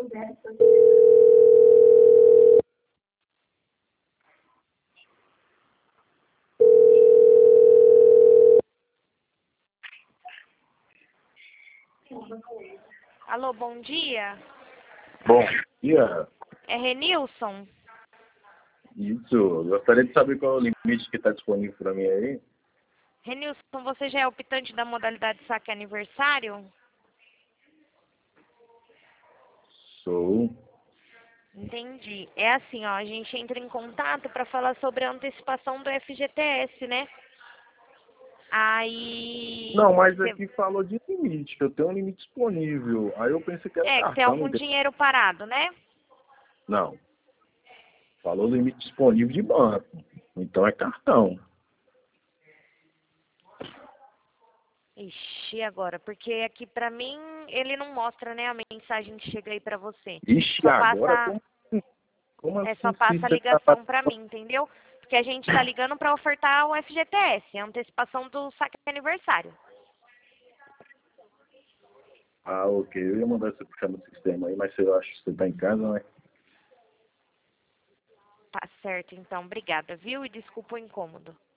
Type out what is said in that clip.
Alô, bom dia. Bom dia. É Renilson? Isso. Gostaria de saber qual é o limite que está disponível para mim aí. Renilson, você já é optante da modalidade saque aniversário? Sou. Entendi. É assim, ó, a gente entra em contato para falar sobre a antecipação do FGTS, né? Aí... Não, mas aqui falou de limite, que eu tenho um limite disponível. Aí eu pensei que era que tem cartão. algum dinheiro parado, né? Não. Falou limite disponível de banco. Então é cartão. Ixi, agora, porque aqui pra mim ele não mostra, né, a mensagem que chega aí pra você. Ixi, Só agora passa, como só assim se passa a você tá... ligação pra mim, entendeu? Porque a gente tá ligando pra ofertar o FGTS, a antecipação do saque aniversário. Ah, ok. Eu ia mandar você puxar no sistema aí, mas eu acho que você tá em casa, né? Tá certo, então, obrigada, viu? E desculpa o incômodo.